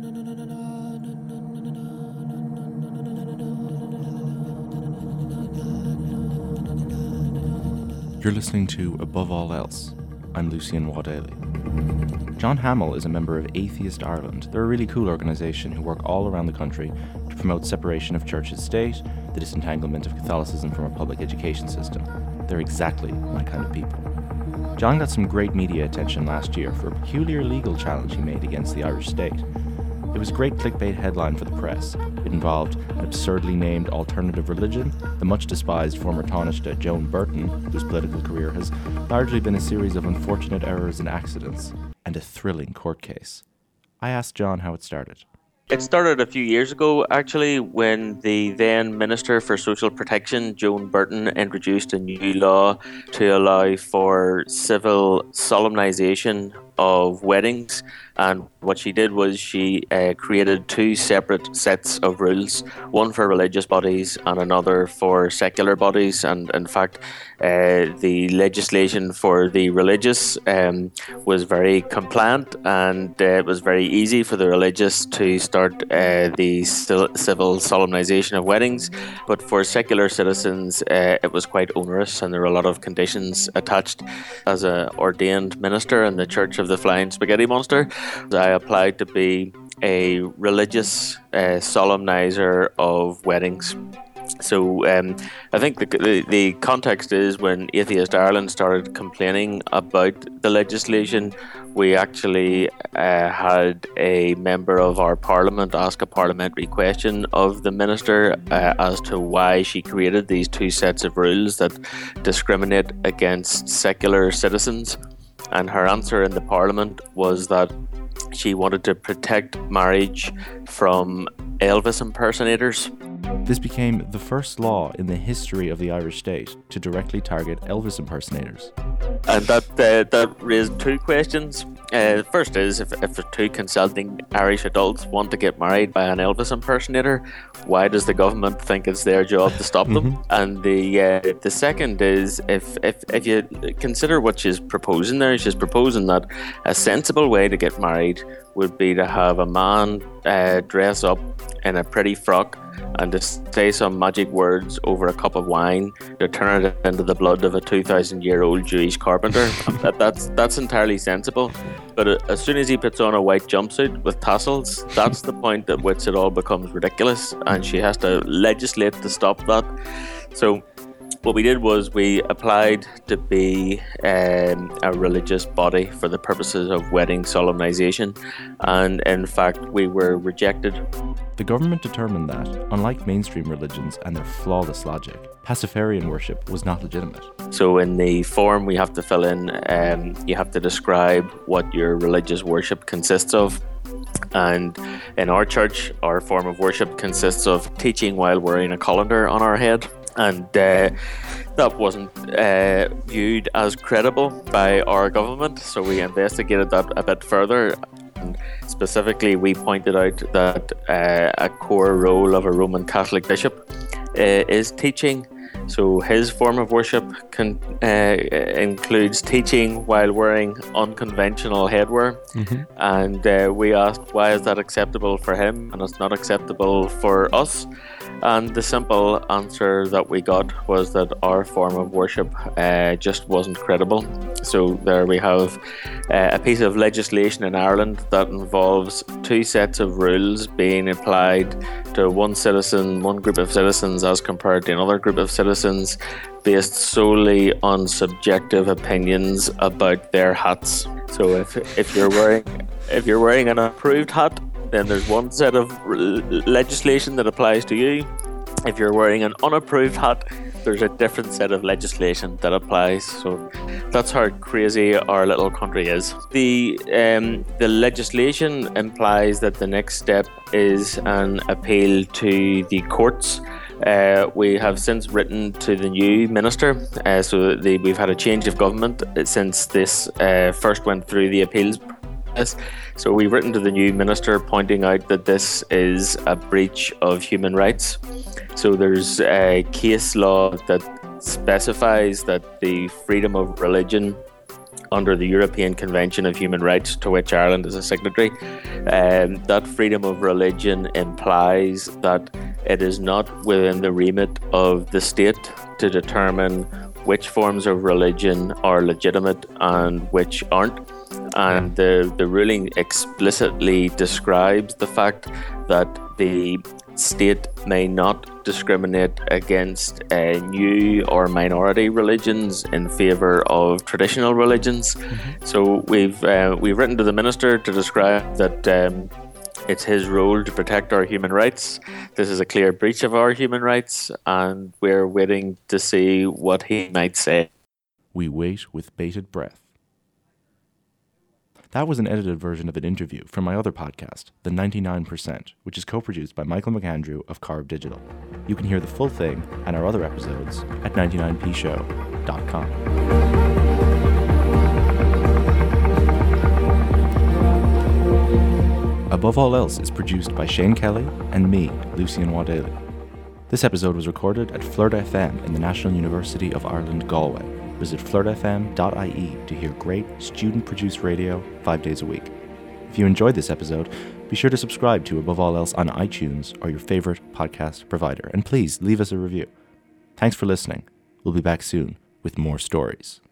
You're listening to Above All Else. I'm Lucian Waddell. John Hamill is a member of Atheist Ireland. They're a really cool organisation who work all around the country to promote separation of church and state, the disentanglement of Catholicism from our public education system. They're exactly my kind of people. John got some great media attention last year for a peculiar legal challenge he made against the Irish state. It was a great clickbait headline for the press. It involved an absurdly named alternative religion, the much despised former Taoiseach Joan Burton, whose political career has largely been a series of unfortunate errors and accidents, and a thrilling court case. I asked John how it started. It started a few years ago, actually, when the then Minister for Social Protection, Joan Burton, introduced a new law to allow for civil solemnisation of weddings. And what she did was she created two separate sets of rules, one for religious bodies and another for secular bodies. And in fact, the legislation for the religious was very compliant, and it was very easy for the religious to start the civil solemnisation of weddings. But for secular citizens, it was quite onerous, and there were a lot of conditions attached. As an ordained minister in the Church of the Flying Spaghetti Monster, I applied to be a religious solemnizer of weddings. So I think the context is when Atheist Ireland started complaining about the legislation, we actually had a member of our parliament ask a parliamentary question of the minister as to why she created these two sets of rules that discriminate against secular citizens. And her answer in the parliament was that she wanted to protect marriage from Elvis impersonators. This became the first law in the history of the Irish state to directly target Elvis impersonators. And that raised two questions. The first is, if two consenting Irish adults want to get married by an Elvis impersonator, why does the government think it's their job to stop them? And the second is, if you consider what she's proposing there, she's proposing that a sensible way to get married would be to have a man dress up in a pretty frock and to say some magic words over a cup of wine to turn it into the blood of a 2,000-year-old Jewish carpenter. That's entirely sensible. But as soon as he puts on a white jumpsuit with tassels, that's the point at which it all becomes ridiculous, and she has to legislate to stop that. So what we did was we applied to be a religious body for the purposes of wedding solemnisation, and in fact we were rejected. The government determined that, unlike mainstream religions and their flawless logic, Pastafarian worship was not legitimate. So in the form we have to fill in, you have to describe what your religious worship consists of. And in our church, our form of worship consists of teaching while wearing a colander on our head. And that wasn't viewed as credible by our government, so we investigated that a bit further. And specifically, we pointed out that a core role of a Roman Catholic bishop is teaching. So his form of worship includes teaching while wearing unconventional headwear. And we asked, why is that acceptable for him and it's not acceptable for us? And the simple answer that we got was that our form of worship just wasn't credible. So there we have a piece of legislation in Ireland that involves two sets of rules being applied to one group of citizens as compared to another group of citizens, based solely on subjective opinions about their hats. So if you're wearing an approved hat, then there's one set of legislation that applies to you. If you're wearing an unapproved hat, there's a different set of legislation that applies. So that's how crazy our little country is. The legislation implies that the next step is an appeal to the courts. We have since written to the new minister, we've had a change of government since this first went through the appeals process. So we've written to the new minister pointing out that this is a breach of human rights. So there's a case law that specifies that the freedom of religion under the European Convention of Human Rights, to which Ireland is a signatory. That freedom of religion implies that it is not within the remit of the state to determine which forms of religion are legitimate and which aren't. And the ruling explicitly describes the fact that the state may not discriminate against new or minority religions in favour of traditional religions. So we've written to the Minister to describe that it's his role to protect our human rights. This is a clear breach of our human rights, and we're waiting to see what he might say. We wait with bated breath. That was an edited version of an interview from my other podcast, The 99%, which is co-produced by Michael McAndrew of Carb Digital. You can hear the full thing and our other episodes at 99pshow.com. Above All Else is produced by Shane Kelly and me, Lucian Waddell. This episode was recorded at Flirt FM in the National University of Ireland, Galway. Visit flirtfm.ie to hear great student-produced radio 5 days a week. If you enjoyed this episode, be sure to subscribe to Above All Else on iTunes or your favorite podcast provider, and please leave us a review. Thanks for listening. We'll be back soon with more stories.